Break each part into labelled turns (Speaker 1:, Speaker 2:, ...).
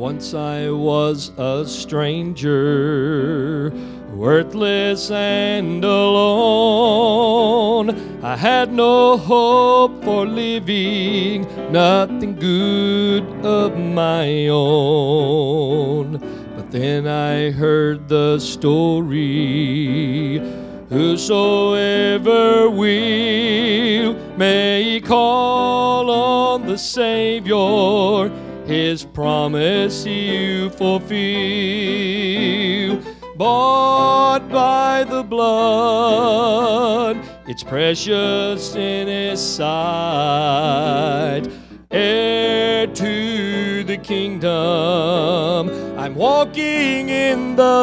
Speaker 1: Once I was a stranger, worthless and alone. I had no hope for living, nothing good of my own. But then I heard the story, whosoever will may call on the Savior, His promise you fulfill. Bought by the blood, it's precious in His sight. Heir to the kingdom, I'm walking in the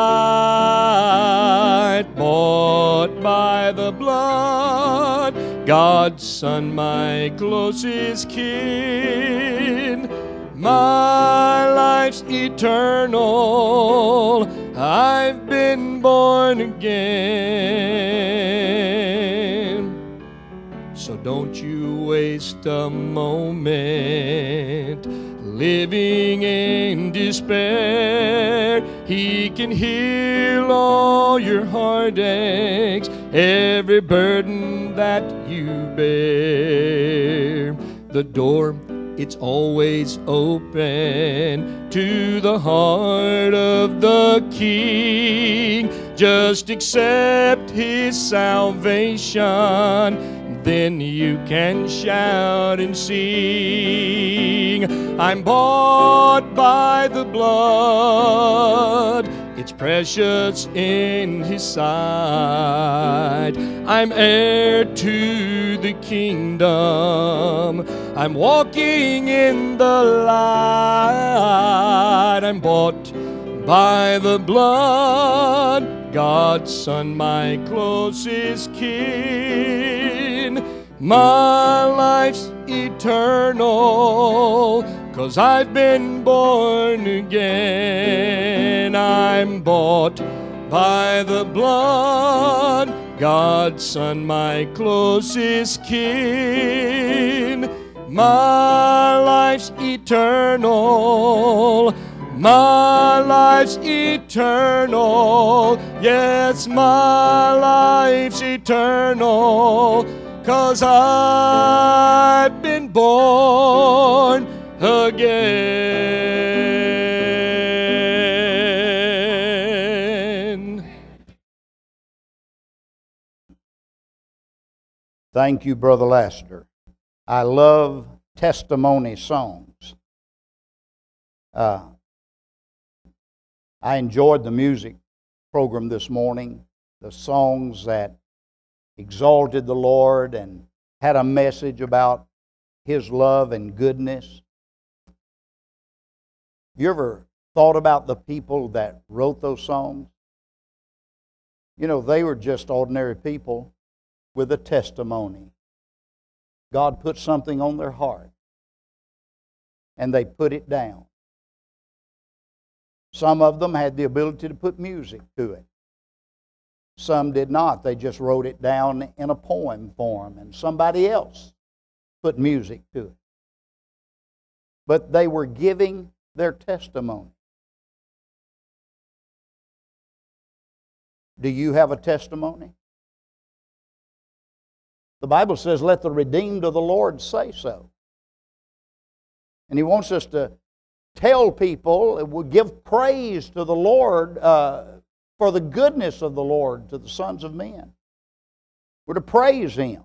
Speaker 1: light. Bought by the blood, God's Son, my closest kin. My life's eternal, I've been born again. So don't you waste a moment living in despair. He can heal all your heartaches, every burden that you bear. The door, it's always open to the heart of the King. Just accept His salvation, then you can shout and sing. I'm bought by the blood, it's precious in His sight. I'm heir to the kingdom, I'm walking in the light. I'm bought by the blood, God's Son, my closest kin. My life's eternal, 'cause I've been born again. I'm bought by the blood, God's Son, my closest kin. My life's eternal, my life's eternal. Yes, my life's eternal, 'cause I've been born again.
Speaker 2: Thank you, Brother Laster. I love testimony songs. I enjoyed the music program this morning, the songs that exalted the Lord and had a message about His love and goodness. You ever thought about the people that wrote those songs? You know, they were just ordinary people with a testimony. God put something on their heart, and they put it down. Some of them had the ability to put music to it. Some did not. They just wrote it down in a poem form, and somebody else put music to it. But they were giving their testimony. Do you have a testimony? The Bible says, let the redeemed of the Lord say so. And He wants us to tell people, give praise to the Lord for the goodness of the Lord to the sons of men. We're to praise Him.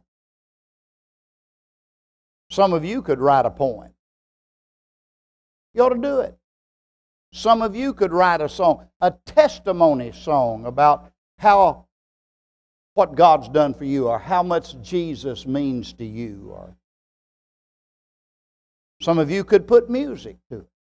Speaker 2: Some of you could write a poem. You ought to do it. Some of you could write a song, a testimony song about what God's done for you, or how much Jesus means to you. Or some of you could put music to it.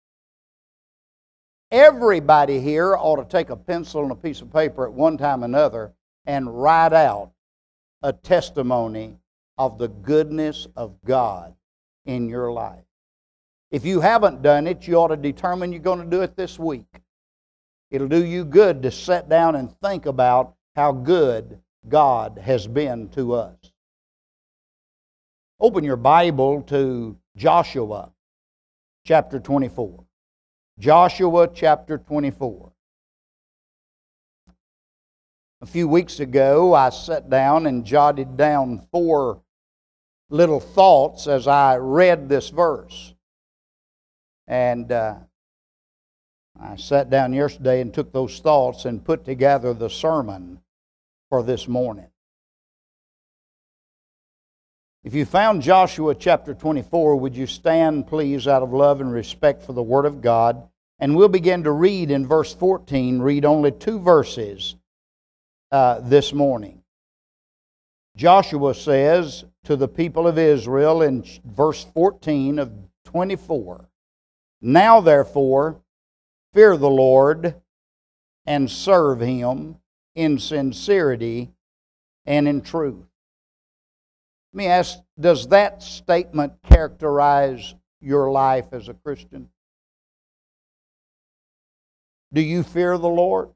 Speaker 2: Everybody here ought to take a pencil and a piece of paper at one time or another and write out a testimony of the goodness of God in your life. If you haven't done it, you ought to determine you're going to do it this week. It'll do you good to sit down and think about how good God has been to us. Open your Bible to Joshua chapter 24. Joshua chapter 24. A few weeks ago, I sat down and jotted down 4 little thoughts as I read this verse. And I sat down yesterday and took those thoughts and put together the sermon for this morning. If you found Joshua chapter 24, would you stand, please, out of love and respect for the Word of God? And we'll begin to read in verse 14, read only 2 verses this morning. Joshua says to the people of Israel in verse 14 of 24, "Now therefore, fear the Lord and serve Him in sincerity and in truth." Let me ask, does that statement characterize your life as a Christian? Do you fear the Lord?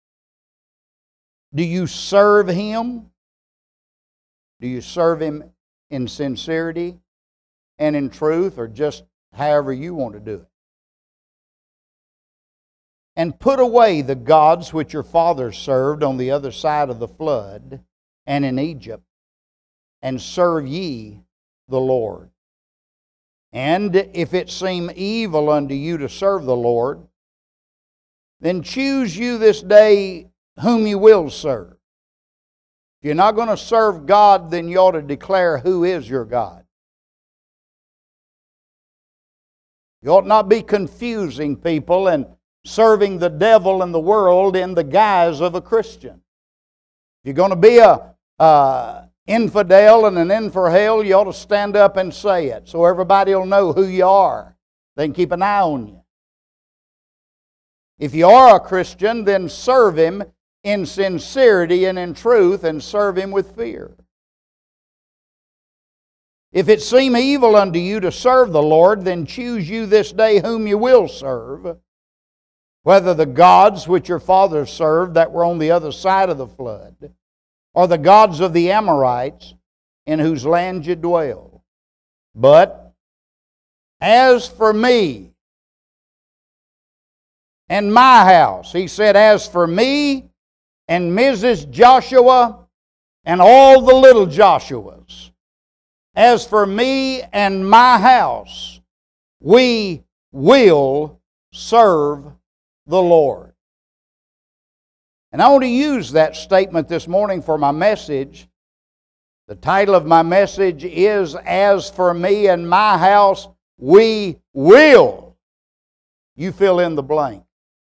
Speaker 2: Do you serve Him? Do you serve Him in sincerity and in truth, or just however you want to do it? "And put away the gods which your fathers served on the other side of the flood and in Egypt, and serve ye the Lord. And if it seem evil unto you to serve the Lord, then choose you this day whom you will serve." If you're not going to serve God, then you ought to declare who is your God. You ought not be confusing people and serving the devil and the world in the guise of a Christian. If you're going to be a infidel and an in for hell, you ought to stand up and say it so everybody will know who you are. They can keep an eye on you. If you are a Christian, then serve Him in sincerity and in truth, and serve Him with fear. "If it seem evil unto you to serve the Lord, then choose you this day whom you will serve, whether the gods which your fathers served that were on the other side of the flood, or the gods of the Amorites in whose land you dwell. But as for me and my house," he said, "as for me and Mrs. Joshua and all the little Joshuas, as for me and my house, we will serve the Lord." And I want to use that statement this morning for my message. The title of my message is, "As for me and my house, we will." You fill in the blank.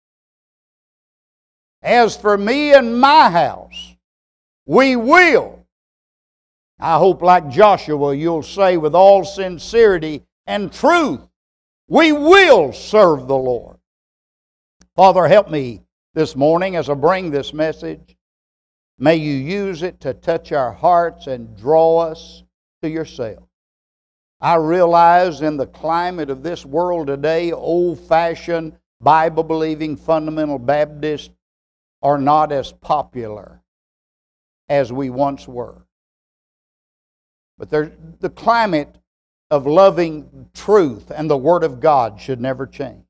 Speaker 2: As for me and my house, we will. I hope, like Joshua, you'll say with all sincerity and truth, we will serve the Lord. Father, help me this morning as I bring this message. May you use it to touch our hearts and draw us to yourself. I realize in the climate of this world today, old-fashioned, Bible-believing, fundamental Baptists are not as popular as we once were. But the climate of loving truth and the Word of God should never change.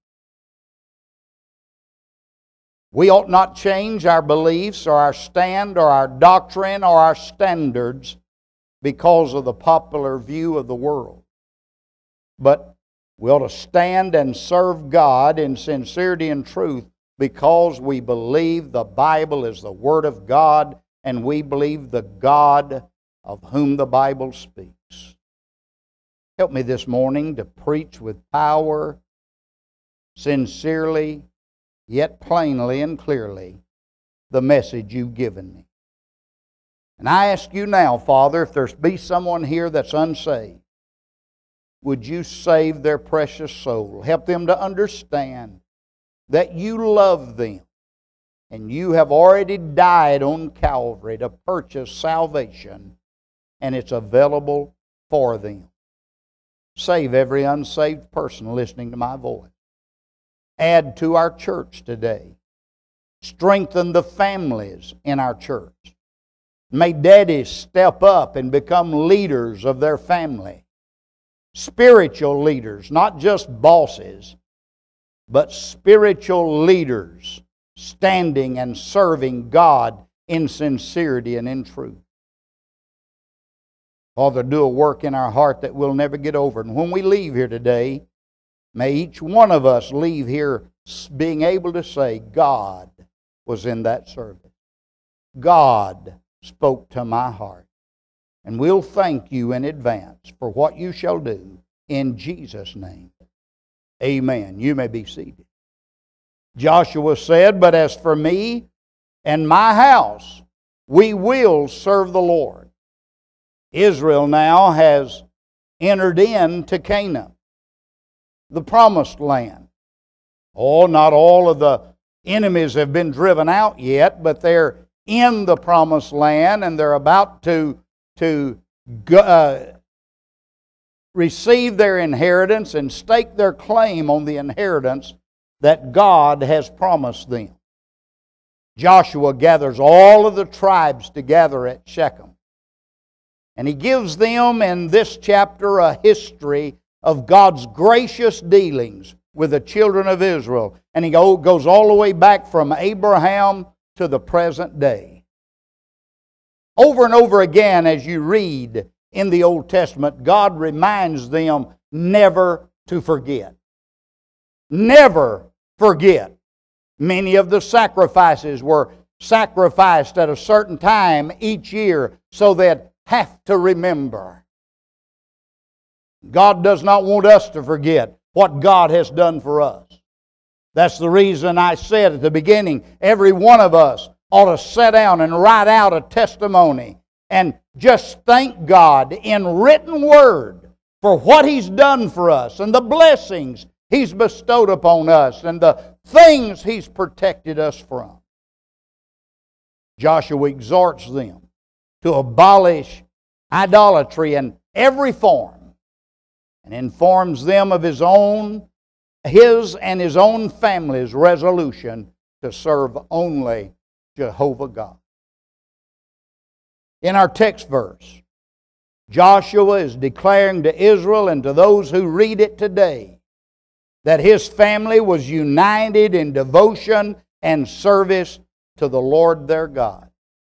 Speaker 2: We ought not change our beliefs or our stand or our doctrine or our standards because of the popular view of the world. But we ought to stand and serve God in sincerity and truth because we believe the Bible is the Word of God and we believe the God of whom the Bible speaks. Help me this morning to preach with power, sincerely, yet plainly and clearly, the message you've given me. And I ask you now, Father, if there's be someone here that's unsaved, would you save their precious soul? Help them to understand that you love them and you have already died on Calvary to purchase salvation, and it's available for them. Save every unsaved person listening to my voice. Add to our church today. Strengthen the families in our church. May daddies step up and become leaders of their family. Spiritual leaders, not just bosses. but spiritual leaders standing and serving God in sincerity and in truth. Father, do a work in our heart that we'll never get over. And when we leave here today, may each one of us leave here being able to say, God was in that service. God spoke to my heart. And we'll thank you in advance for what you shall do in Jesus' name. Amen. You may be seated. Joshua said, "But as for me and my house, we will serve the Lord." Israel now has entered into Canaan, the promised land. Oh, not all of the enemies have been driven out yet, but they're in the promised land and they're about to receive their inheritance and stake their claim on the inheritance that God has promised them. Joshua gathers all of the tribes together at Shechem. And he gives them in this chapter a history of God's gracious dealings with the children of Israel. And he goes all the way back from Abraham to the present day. Over and over again, as you read in the Old Testament, God reminds them never to forget. Never forget. Many of the sacrifices were sacrificed at a certain time each year so that have to remember. God does not want us to forget what God has done for us. That's the reason I said at the beginning, every one of us ought to sit down and write out a testimony and just thank God in written word for what He's done for us and the blessings He's bestowed upon us and the things He's protected us from. Joshua exhorts them to abolish idolatry in every form and informs them of his and his own family's resolution to serve only Jehovah God. In our text verse, Joshua is declaring to Israel and to those who read it today that his family was united in devotion and service to the Lord their God.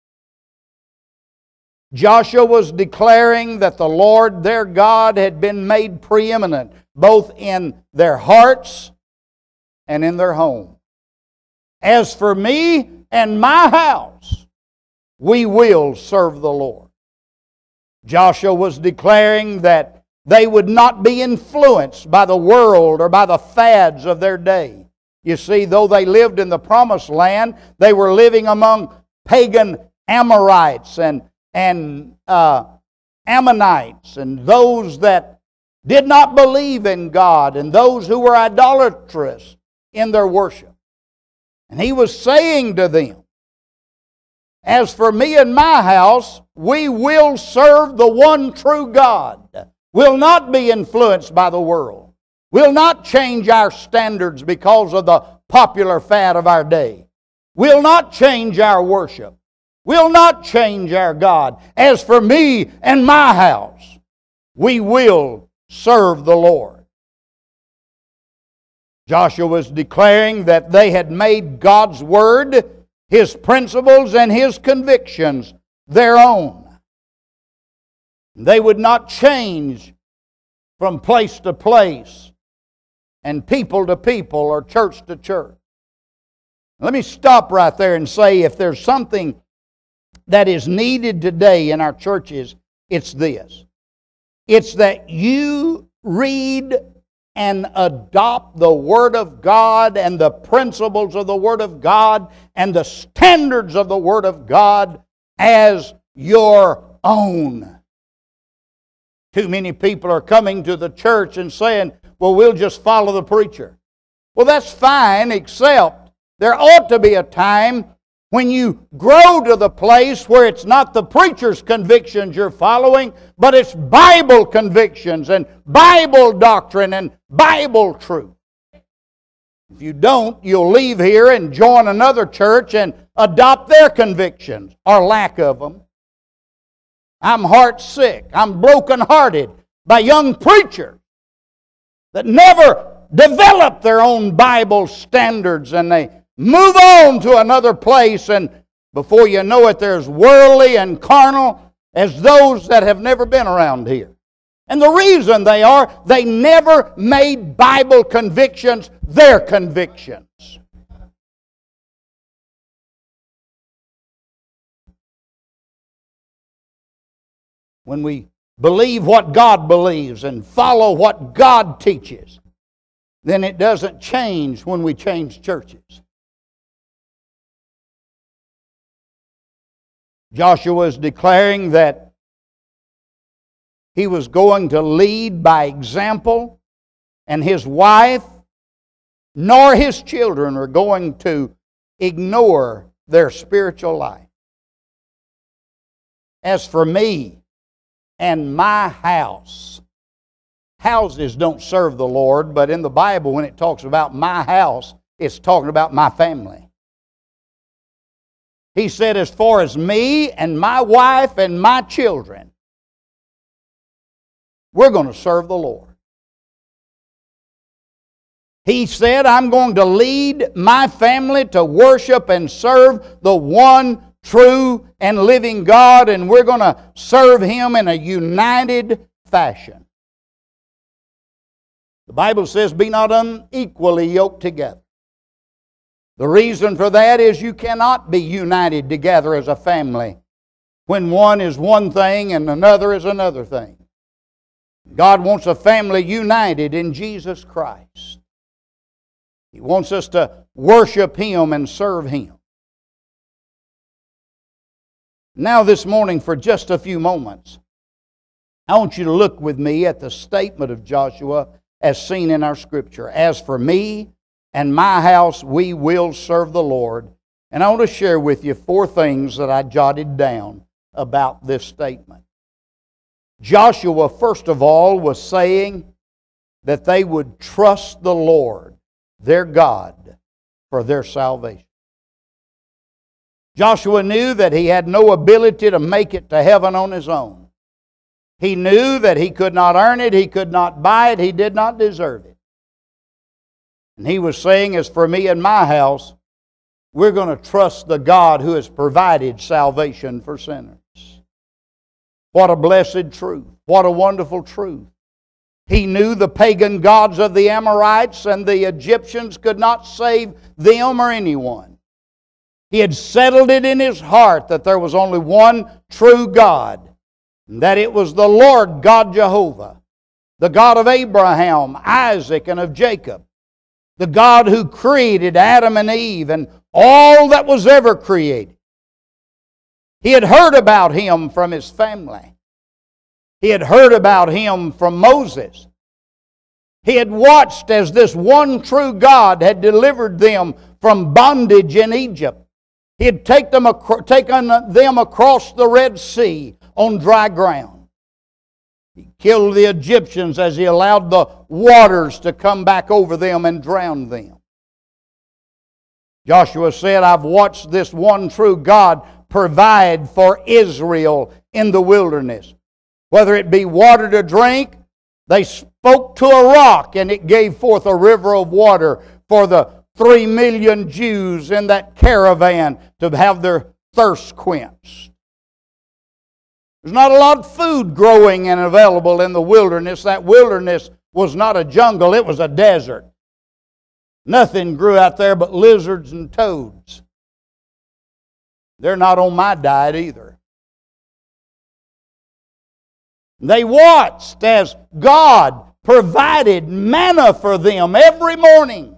Speaker 2: Joshua was declaring that the Lord their God had been made preeminent both in their hearts and in their home. As for me and my house, we will serve the Lord. Joshua was declaring that they would not be influenced by the world or by the fads of their day. You see, though they lived in the promised land, they were living among pagan Amorites and Ammonites and those that did not believe in God and those who were idolatrous in their worship. And he was saying to them, as for me and my house, we will serve the one true God. We'll not be influenced by the world. We'll not change our standards because of the popular fad of our day. We'll not change our worship. We'll not change our God. As for me and my house, we will serve the Lord. Joshua was declaring that they had made God's Word, His principles, and His convictions their own. They would not change from place to place and people to people or church to church. Let me stop right there and say if there's something that is needed today in our churches, it's this. It's that you read and adopt the Word of God and the principles of the Word of God and the standards of the Word of God as your own. Too many people are coming to the church and saying, well, we'll just follow the preacher. Well, that's fine, except there ought to be a time when you grow to the place where it's not the preacher's convictions you're following, but it's Bible convictions and Bible doctrine and Bible truth. If you don't, you'll leave here and join another church and adopt their convictions or lack of them. I'm heartsick. I'm brokenhearted by young preachers that never develop their own Bible standards, and they move on to another place, and before you know it, they're as worldly and carnal as those that have never been around here. And the reason they never made Bible convictions their convictions. When we believe what God believes and follow what God teaches, then it doesn't change when we change churches. Joshua is declaring that he was going to lead by example, and his wife nor his children are going to ignore their spiritual life. As for me and my house, houses don't serve the Lord, but in the Bible, when it talks about my house, it's talking about my family. He said, as far as me and my wife and my children, we're going to serve the Lord. He said, I'm going to lead my family to worship and serve the one true and living God, and we're going to serve Him in a united fashion. The Bible says, be not unequally yoked together. The reason for that is you cannot be united together as a family when one is one thing and another is another thing. God wants a family united in Jesus Christ. He wants us to worship Him and serve Him. Now this morning, for just a few moments, I want you to look with me at the statement of Joshua as seen in our Scripture. As for me and my house, we will serve the Lord. And I want to share with you 4 things that I jotted down about this statement. Joshua, first of all, was saying that they would trust the Lord, their God, for their salvation. Joshua knew that he had no ability to make it to heaven on his own. He knew that he could not earn it, he could not buy it, he did not deserve it. And he was saying, as for me and my house, we're going to trust the God who has provided salvation for sinners. What a blessed truth. What a wonderful truth. He knew the pagan gods of the Amorites and the Egyptians could not save them or anyone. He had settled it in his heart that there was only one true God, and that it was the Lord God Jehovah, the God of Abraham, Isaac, and of Jacob, the God who created Adam and Eve and all that was ever created. He had heard about Him from his family. He had heard about Him from Moses. He had watched as this one true God had delivered them from bondage in Egypt. He had taken them across the Red Sea on dry ground. He killed the Egyptians as He allowed the waters to come back over them and drown them. Joshua said, I've watched this one true God provide for Israel in the wilderness. Whether it be water to drink, they spoke to a rock and it gave forth a river of water for the 3 million Jews in that caravan to have their thirst quenched. There's not a lot of food growing and available in the wilderness. That wilderness was not a jungle, it was a desert. Nothing grew out there but lizards and toads. They're not on my diet either. They watched as God provided manna for them every morning.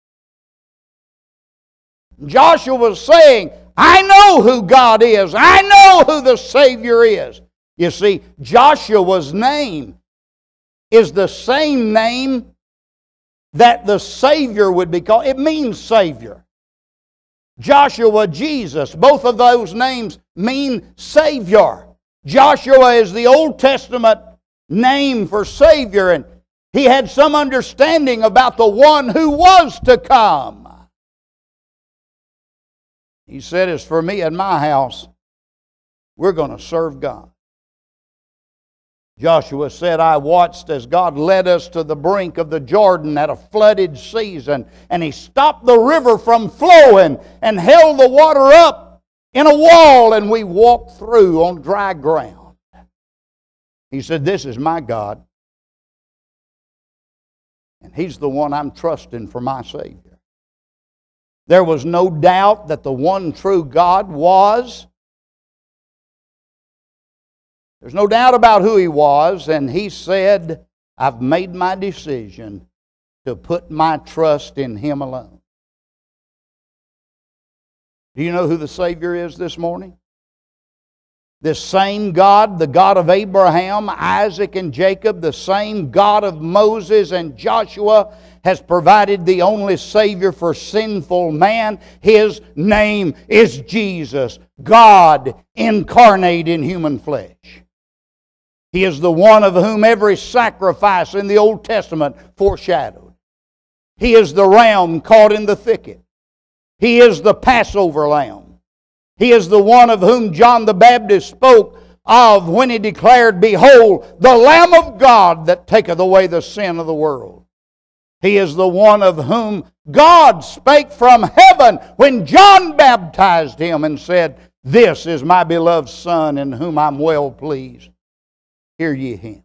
Speaker 2: Joshua was saying, I know who God is. I know who the Savior is. You see, Joshua's name is the same name that the Savior would be called. It means Savior. Joshua, Jesus, both of those names mean Savior. Joshua is the Old Testament name for Savior, and he had some understanding about the one who was to come. He said, as for me and my house, we're going to serve God. Joshua said, I watched as God led us to the brink of the Jordan at a flooded season, and He stopped the river from flowing and held the water up in a wall, and we walked through on dry ground. He said, this is my God, and He's the one I'm trusting for my Savior. There was no doubt that the one true God was. There's no doubt about who He was, and he said, I've made my decision to put my trust in Him alone. Do you know who the Savior is this morning? This same God, the God of Abraham, Isaac, and Jacob, the same God of Moses and Joshua, has provided the only Savior for sinful man. His name is Jesus, God incarnate in human flesh. He is the one of whom every sacrifice in the Old Testament foreshadowed. He is the ram caught in the thicket. He is the Passover lamb. He is the one of whom John the Baptist spoke of when he declared, Behold, the Lamb of God that taketh away the sin of the world. He is the one of whom God spake from heaven when John baptized Him and said, This is my beloved Son in whom I'm well pleased. Hear ye Him.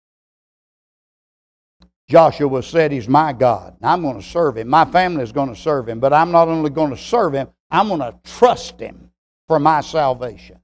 Speaker 2: Joshua said, He's my God. I'm going to serve Him. My family is going to serve Him. But I'm not only going to serve Him, I'm going to trust Him for my salvation.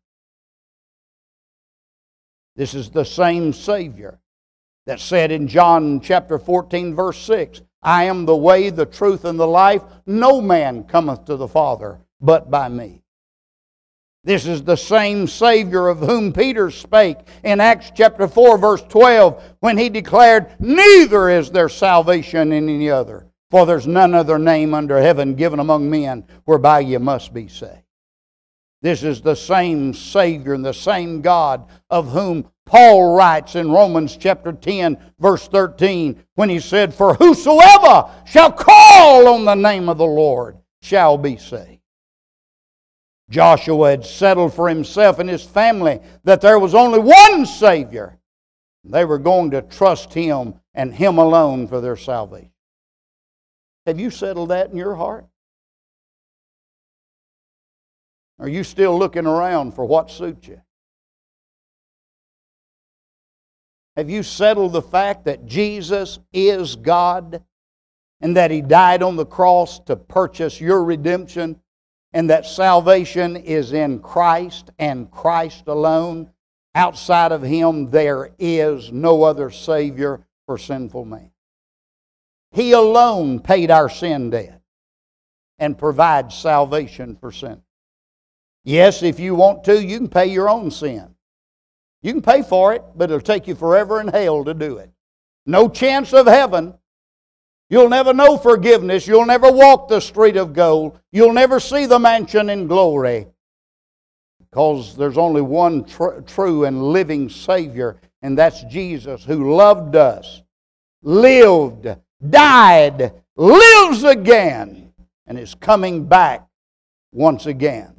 Speaker 2: This is the same Savior that said in John chapter 14, verse 6, I am the way, the truth, and the life. No man cometh to the Father but by me. This is the same Savior of whom Peter spake in Acts chapter 4, verse 12, when he declared, Neither is there salvation in any other, for there's none other name under heaven given among men whereby you must be saved. This is the same Savior and the same God of whom Paul writes in Romans chapter 10, verse 13, when he said, For whosoever shall call on the name of the Lord shall be saved. Joshua had settled for himself and his family that there was only one Savior. They were going to trust Him and Him alone for their salvation. Have you settled that in your heart? Are you still looking around for what suits you? Have you settled the fact that Jesus is God and that He died on the cross to purchase your redemption? And that salvation is in Christ and Christ alone. Outside of Him, there is no other Savior for sinful man. He alone paid our sin debt and provides salvation for sin. Yes, if you want to, you can pay your own sin. You can pay for it, but it'll take you forever in hell to do it. No chance of heaven. You'll never know forgiveness. You'll never walk the street of gold. You'll never see the mansion in glory. Because there's only one true and living Savior, and that's Jesus, who loved us, lived, died, lives again, and is coming back once again.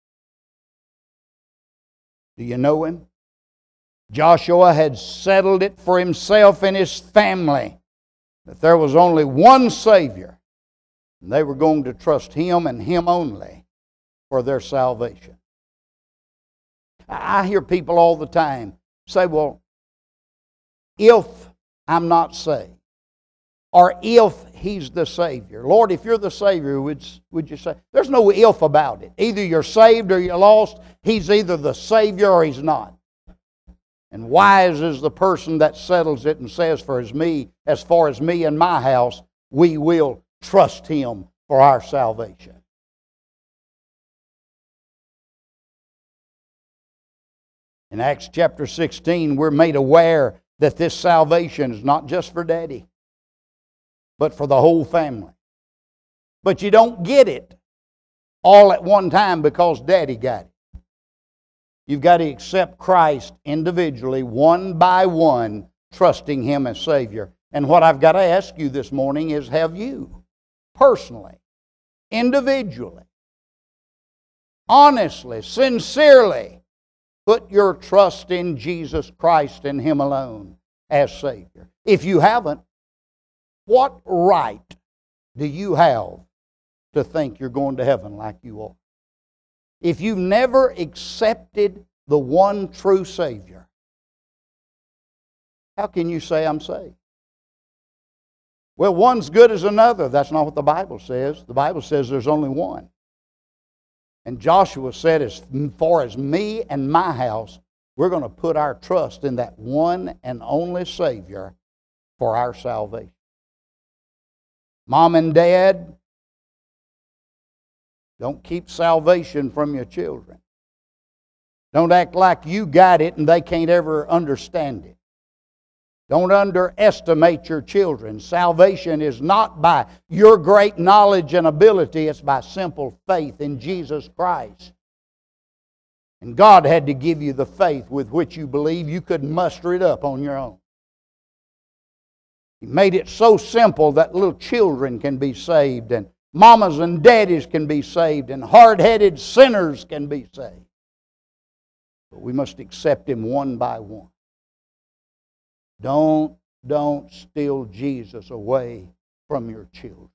Speaker 2: Do you know Him? Joshua had settled it for himself and his family that there was only one Savior, and they were going to trust Him and Him only for their salvation. I hear people all the time say, well, if I'm not saved, or if He's the Savior. Lord, if you're the Savior, would you say? There's no if about it. Either you're saved or you're lost. He's either the Savior or He's not. And wise is the person that settles it and says, as far as me and my house, we will trust Him for our salvation. In Acts chapter 16, we're made aware that this salvation is not just for Daddy, but for the whole family. But you don't get it all at one time because Daddy got it. You've got to accept Christ individually, one by one, trusting Him as Savior. And what I've got to ask you this morning is, have you, personally, individually, honestly, sincerely, put your trust in Jesus Christ and Him alone as Savior? If you haven't, what right do you have to think you're going to heaven like you are? If you've never accepted the one true Savior, how can you say I'm saved? Well, one's good as another. That's not what the Bible says. The Bible says there's only one. And Joshua said, as far as me and my house, we're going to put our trust in that one and only Savior for our salvation. Mom and Dad, don't keep salvation from your children. Don't act like you got it and they can't ever understand it. Don't underestimate your children. Salvation is not by your great knowledge and ability. It's by simple faith in Jesus Christ. And God had to give you the faith with which you believe. You couldn't muster it up on your own. He made it so simple that little children can be saved, and mamas and daddies can be saved, and hard-headed sinners can be saved. But we must accept Him one by one. Don't steal Jesus away from your children.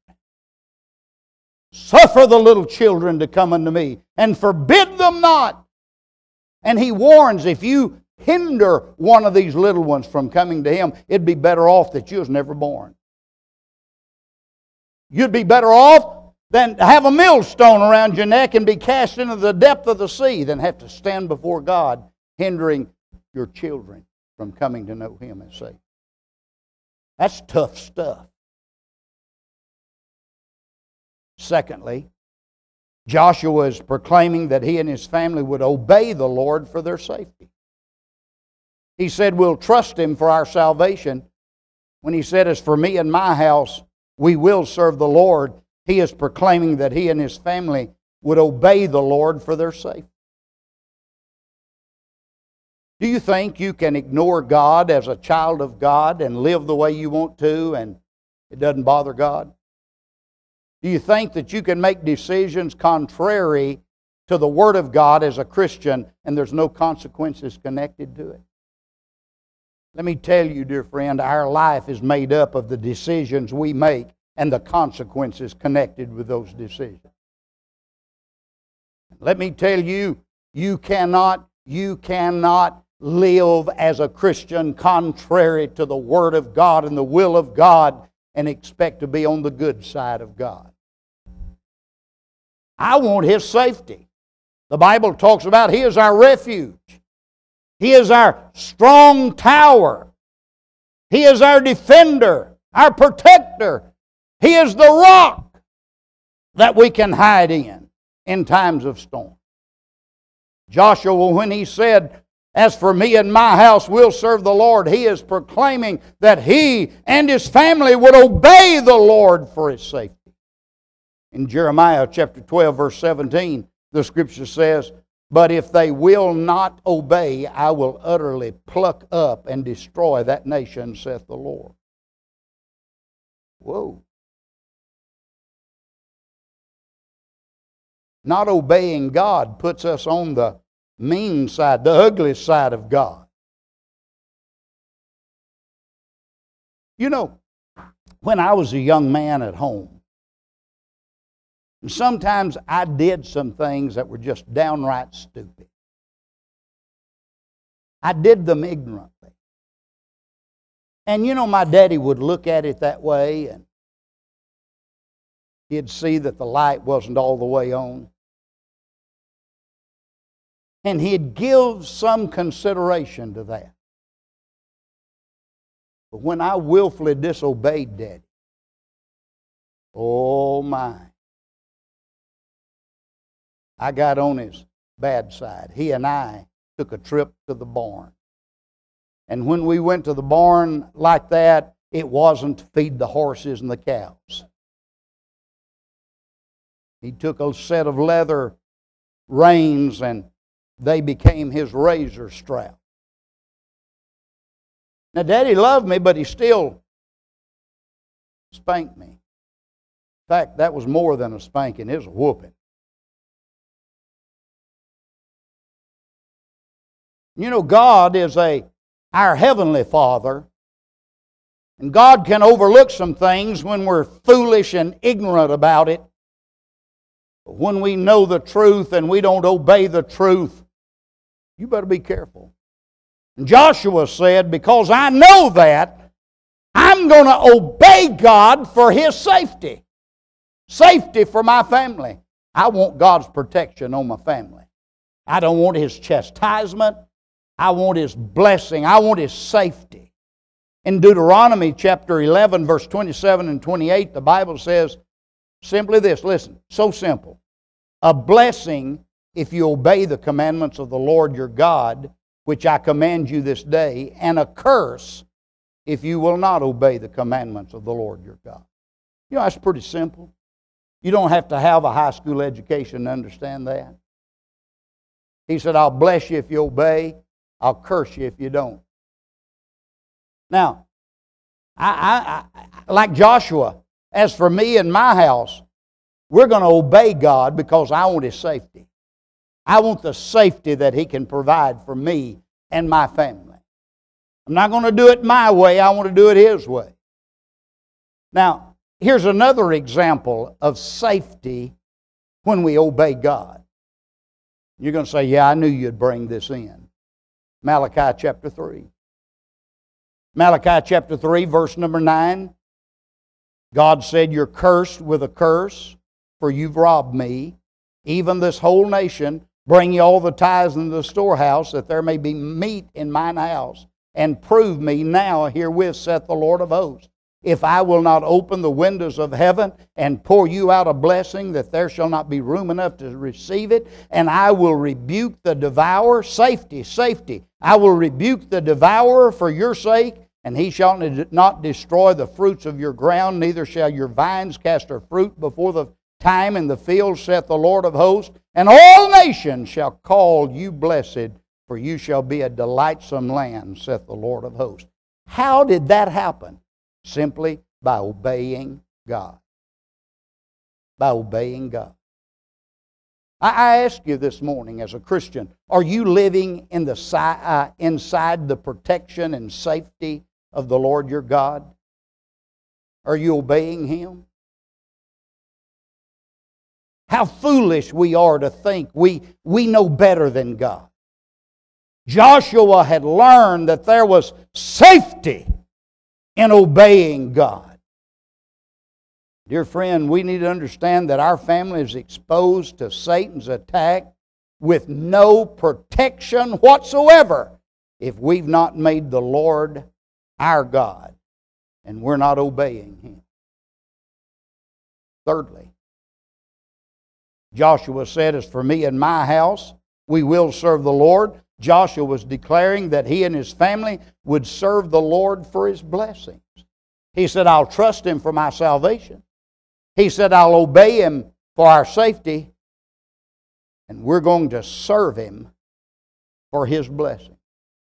Speaker 2: Suffer the little children to come unto me, and forbid them not. And He warns, if you hinder one of these little ones from coming to Him, it'd be better off that you was never born. You'd be better off than to have a millstone around your neck and be cast into the depth of the sea than have to stand before God hindering your children from coming to know Him as Savior. That's tough stuff. Secondly, Joshua is proclaiming that he and his family would obey the Lord for their safety. He said, we'll trust Him for our salvation. When he said, as for me and my house, we will serve the Lord, he is proclaiming that he and his family would obey the Lord for their safety. Do you think you can ignore God as a child of God and live the way you want to and it doesn't bother God? Do you think that you can make decisions contrary to the Word of God as a Christian and there's no consequences connected to it? Let me tell you, dear friend, our life is made up of the decisions we make and the consequences connected with those decisions. Let me tell you, you cannot live as a Christian contrary to the Word of God and the will of God and expect to be on the good side of God. I want His safety. The Bible talks about He is our refuge. He is our strong tower. He is our defender, our protector. He is the rock that we can hide in times of storm. Joshua, when he said, as for me and my house, we'll serve the Lord, he is proclaiming that he and his family would obey the Lord for His safety. In Jeremiah chapter 12, verse 17, the Scripture says, but if they will not obey, I will utterly pluck up and destroy that nation, saith the Lord. Whoa. Not obeying God puts us on the mean side, the ugly side of God. You know, when I was a young man at home, and sometimes I did some things that were just downright stupid. I did them ignorantly. And you know, my daddy would look at it that way and he'd see that the light wasn't all the way on. And he'd give some consideration to that. But when I willfully disobeyed Daddy, oh my, I got on his bad side. He and I took a trip to the barn. And when we went to the barn like that, it wasn't to feed the horses and the cows. He took a set of leather reins and they became his razor strap. Now, Daddy loved me, but he still spanked me. In fact, that was more than a spanking. It was a whooping. You know, God is our Heavenly Father, and God can overlook some things when we're foolish and ignorant about it. But when we know the truth and we don't obey the truth, you better be careful. And Joshua said, because I know that, I'm going to obey God for His safety. Safety for my family. I want God's protection on my family. I don't want His chastisement. I want His blessing. I want His safety. In Deuteronomy chapter 11, verse 27 and 28, the Bible says simply this. Listen, so simple. A blessing if you obey the commandments of the Lord your God, which I command you this day, and a curse if you will not obey the commandments of the Lord your God. You know, that's pretty simple. You don't have to have a high school education to understand that. He said, I'll bless you if you obey. I'll curse you if you don't. Now, I like Joshua, as for me and my house, we're going to obey God because I want His safety. I want the safety that He can provide for me and my family. I'm not going to do it my way. I want to do it His way. Now, here's another example of safety when we obey God. You're going to say, yeah, I knew you'd bring this in. Malachi chapter 3. Malachi chapter 3, verse number 9. God said, you're cursed with a curse, for you've robbed me, even this whole nation. Bring ye all the tithes into the storehouse, that there may be meat in mine house. And prove me now herewith, saith the Lord of hosts, if I will not open the windows of heaven and pour you out a blessing, that there shall not be room enough to receive it. And I will rebuke the devourer. Safety, safety. I will rebuke the devourer for your sake, and he shall not destroy the fruits of your ground, neither shall your vines cast their fruit before the time in the field, saith the Lord of hosts. And all nations shall call you blessed, for you shall be a delightsome land, saith the Lord of hosts. How did that happen? Simply by obeying God. By obeying God. I ask you this morning as a Christian, are you living in inside the protection and safety of the Lord your God? Are you obeying Him? How foolish we are to think we know better than God. Joshua had learned that there was safety in obeying God. Dear friend, we need to understand that our family is exposed to Satan's attack with no protection whatsoever if we've not made the Lord our God and we're not obeying Him. Thirdly, Joshua said, as for me and my house, we will serve the Lord. Joshua was declaring that he and his family would serve the Lord for His blessings. He said, I'll trust Him for my salvation. He said, I'll obey Him for our safety. And we're going to serve Him for His blessing.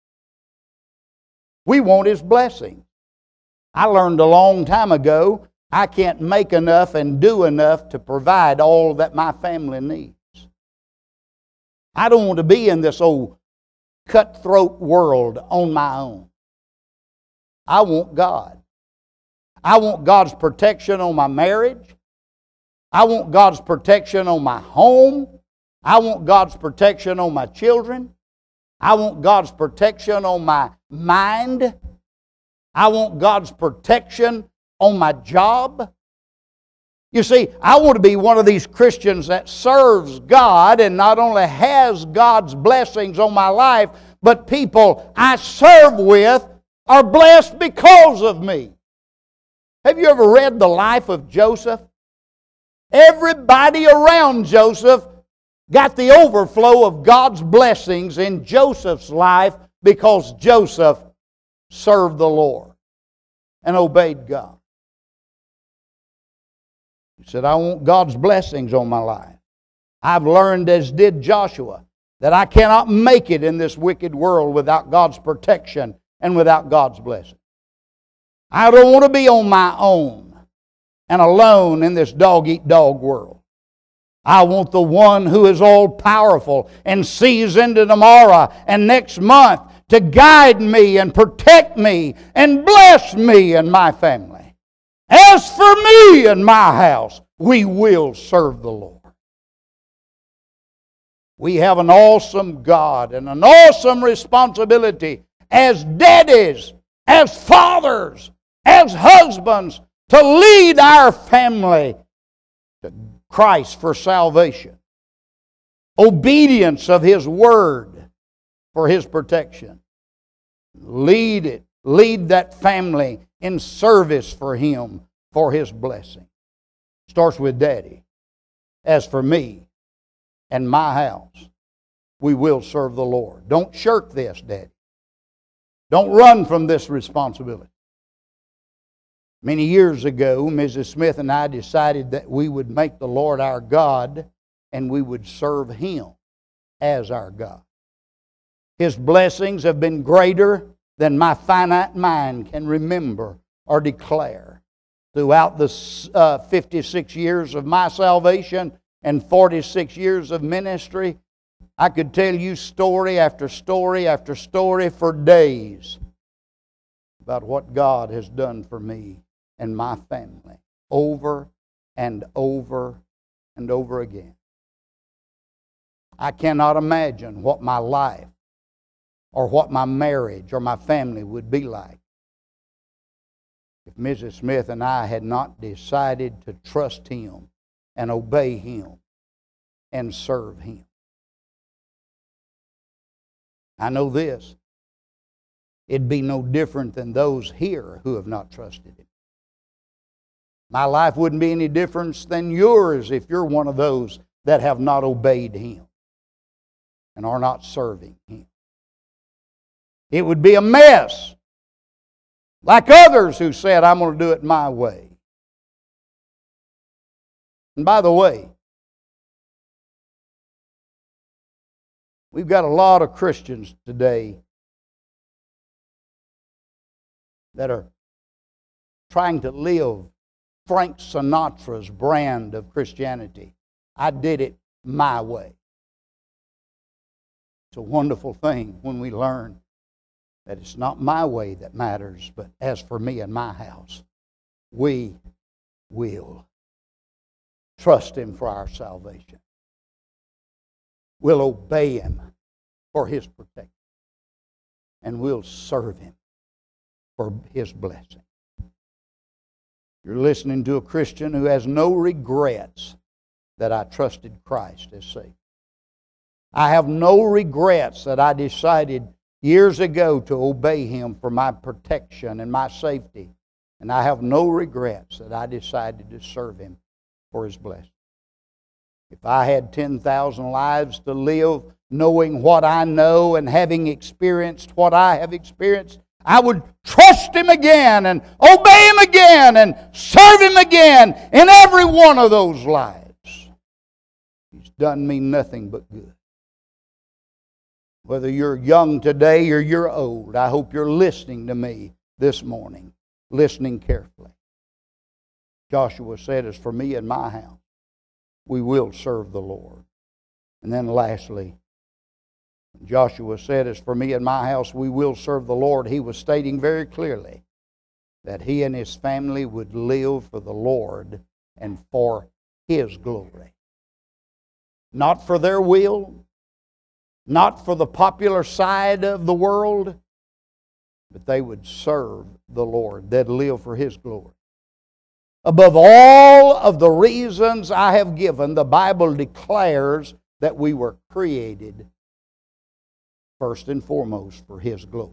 Speaker 2: We want His blessing. I learned a long time ago, I can't make enough and do enough to provide all that my family needs. I don't want to be in this old cutthroat world on my own. I want God. I want God's protection on my marriage. I want God's protection on my home. I want God's protection on my children. I want God's protection on my mind. I want God's protection on my job. You see, I want to be one of these Christians that serves God and not only has God's blessings on my life, but people I serve with are blessed because of me. Have you ever read the life of Joseph? Everybody around Joseph got the overflow of God's blessings in Joseph's life because Joseph served the Lord and obeyed God. He said, I want God's blessings on my life. I've learned, as did Joshua, that I cannot make it in this wicked world without God's protection and without God's blessing. I don't want to be on my own and alone in this dog-eat-dog world. I want the one who is all powerful and sees into tomorrow and next month to guide me and protect me and bless me and my family. As for me and my house, we will serve the Lord. We have an awesome God and an awesome responsibility as daddies, as fathers, as husbands, to lead our family to Christ for salvation. Obedience of His Word for His protection. Lead it. Lead that family in service for Him for His blessing. Starts with Daddy. As for me and my house, we will serve the Lord. Don't shirk this, Daddy. Don't run from this responsibility. Many years ago, Mrs. Smith and I decided that we would make the Lord our God and we would serve Him as our God. His blessings have been greater than my finite mind can remember or declare. Throughout the 56 years of my salvation and 46 years of ministry, I could tell you story after story after story for days about what God has done for me and my family over and over and over again. I cannot imagine what my life or what my marriage or my family would be like if Mrs. Smith and I had not decided to trust Him and obey Him and serve Him. I know this. It'd be no different than those here who have not trusted Him. My life wouldn't be any different than yours if you're one of those that have not obeyed Him and are not serving Him. It would be a mess, like others who said, I'm going to do it my way. And by the way, we've got a lot of Christians today that are trying to live Frank Sinatra's brand of Christianity. I did it my way. It's a wonderful thing when we learn that it's not my way that matters, but as for me and my house, we will trust Him for our salvation. We'll obey Him for His protection. And we'll serve Him for His blessing. You're listening to a Christian who has no regrets that I trusted Christ as Savior. I have no regrets that I decided years ago to obey Him for my protection and my safety. And I have no regrets that I decided to serve Him for His blessing. If I had 10,000 lives to live, knowing what I know and having experienced what I have experienced, I would trust Him again and obey Him again and serve Him again in every one of those lives. He's done me nothing but good. Whether you're young today or you're old, I hope you're listening to me this morning, listening carefully. Joshua said, as for me and my house, we will serve the Lord. And then lastly, Joshua said, as for me and my house, we will serve the Lord. He was stating very clearly that he and his family would live for the Lord and for His glory. Not for their will, not for the popular side of the world, but they would serve the Lord. They'd live for His glory. Above all of the reasons I have given, the Bible declares that we were created first and foremost for His glory.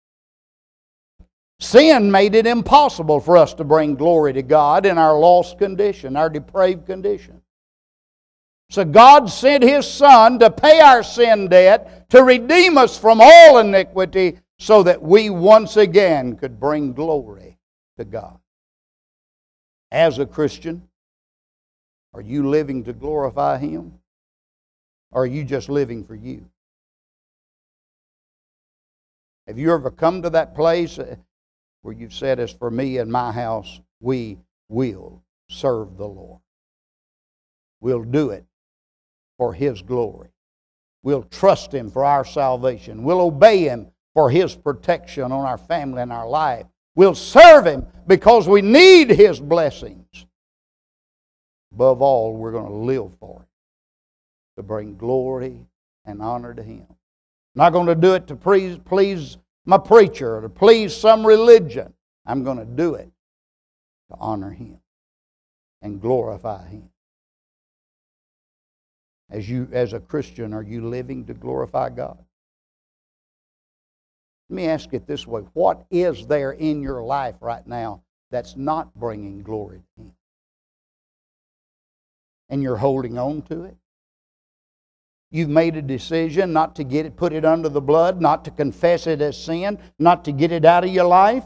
Speaker 2: Sin made it impossible for us to bring glory to God in our lost condition, our depraved condition. So God sent His Son to pay our sin debt, to redeem us from all iniquity, so that we once again could bring glory to God. As a Christian, are you living to glorify Him? Or are you just living for you? Have you ever come to that place where you've said, as for me and my house, we will serve the Lord? We'll do it for His glory. We'll trust Him for our salvation. We'll obey Him for His protection on our family and our life. We'll serve Him because we need His blessings. Above all, we're going to live for Him, to bring glory and honor to Him. I'm not going to do it to please my preacher or to please some religion. I'm going to do it to honor Him and glorify Him. As a Christian, are you living to glorify God? Let me ask it this way. What is there in your life right now that's not bringing glory to Him? And you're holding on to it? You've made a decision not to put it under the blood, not to confess it as sin, not to get it out of your life?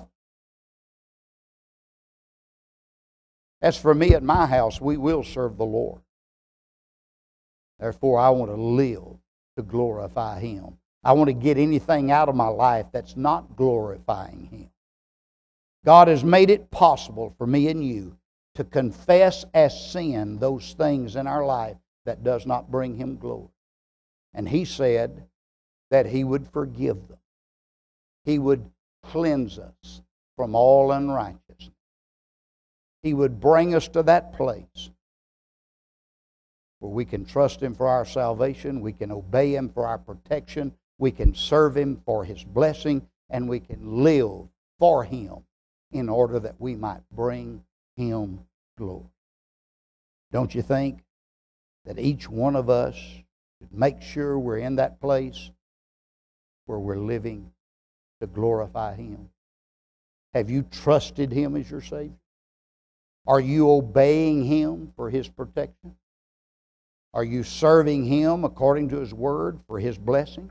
Speaker 2: As for me at my house, we will serve the Lord. Therefore, I want to live to glorify Him. I want to get anything out of my life that's not glorifying Him. God has made it possible for me and you to confess as sin those things in our life that does not bring Him glory. And He said that He would forgive them. He would cleanse us from all unrighteousness. He would bring us to that place where we can trust Him for our salvation, we can obey Him for our protection, we can serve Him for His blessing, and we can live for Him in order that we might bring Him glory. Don't you think that each one of us should make sure we're in that place where we're living to glorify Him? Have you trusted Him as your Savior? Are you obeying Him for His protection? Are you serving Him according to His Word for His blessing?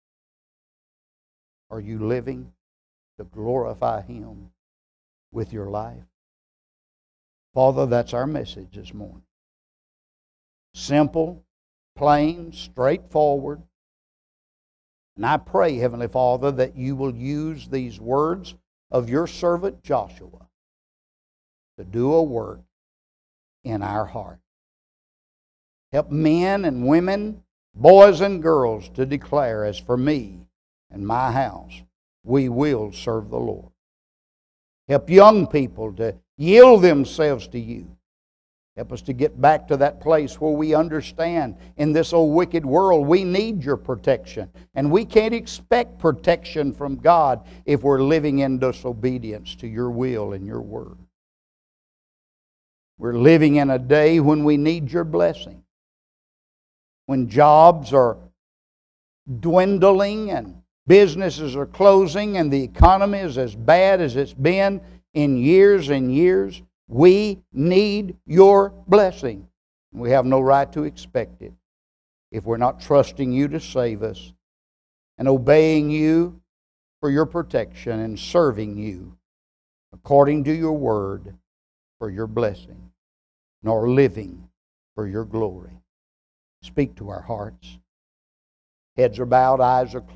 Speaker 2: Are you living to glorify Him with your life? Father, that's our message this morning. Simple, plain, straightforward. And I pray, Heavenly Father, that you will use these words of your servant Joshua to do a work in our heart. Help men and women, boys and girls to declare, as for me and my house, we will serve the Lord. Help young people to yield themselves to you. Help us to get back to that place where we understand in this old wicked world we need your protection. And we can't expect protection from God if we're living in disobedience to your will and your word. We're living in a day when we need your blessing. When jobs are dwindling and businesses are closing and the economy is as bad as it's been in years and years, we need your blessing. We have no right to expect it if we're not trusting you to save us and obeying you for your protection and serving you according to your word for your blessing, nor living for your glory. Speak to our hearts. Heads are bowed, eyes are closed.